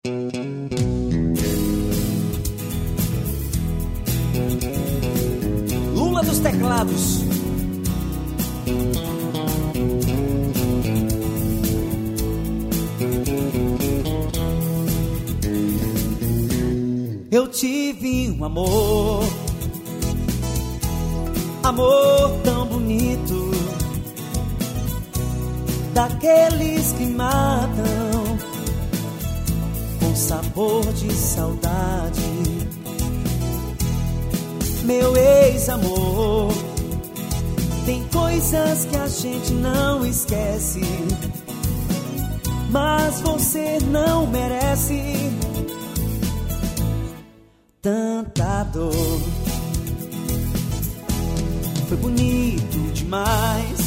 Lula dos teclados. Eu tive um amor tão bonito, daqueles que matam com sabor de saudade. Meu ex-amor, tem coisas que a gente não esquece, mas você não merece tanta dor. Foi bonito demais,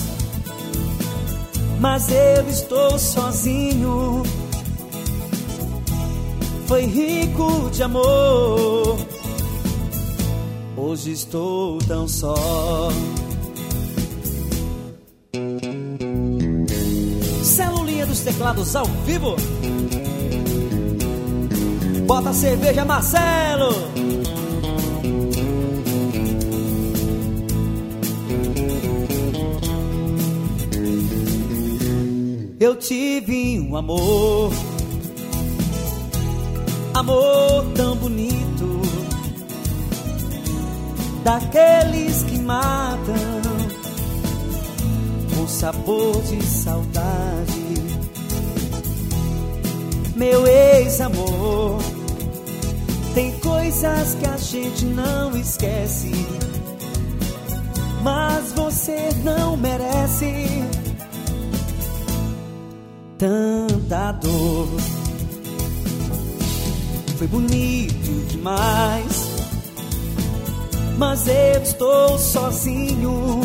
mas eu estou sozinho. Foi rico de amor, hoje estou tão só. Celulinha dos teclados ao vivo. Bota a cerveja, Marcelo. Eu tive um amor tão bonito, daqueles que matam com sabor de saudade. Meu ex-amor, tem coisas que a gente não esquece, mas você não merece tanta dor. Foi bonito demais, mas eu estou sozinho.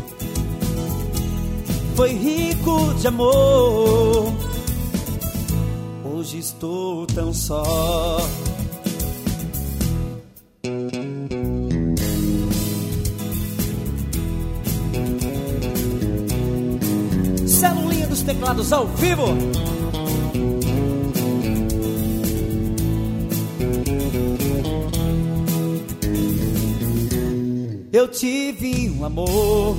Foi rico de amor, hoje estou tão só. Celulinha dos teclados ao vivo. Eu tive um amor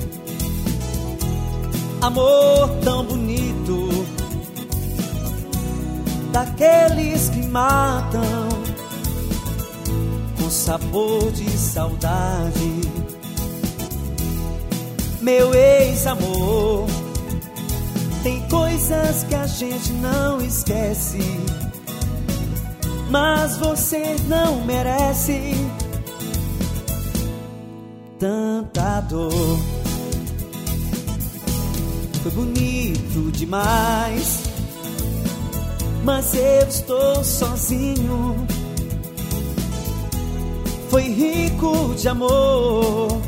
tão bonito, daqueles que matam com sabor de saudade. Meu ex-amor, tem coisas que a gente não esquece, mas você não merece tanta dor. Foi bonito demais, mas eu estou sozinho. Foi rico de amor,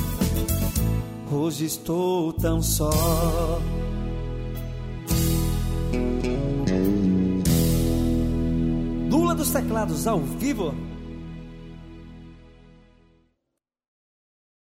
hoje estou tão só. Lula dos teclados ao vivo.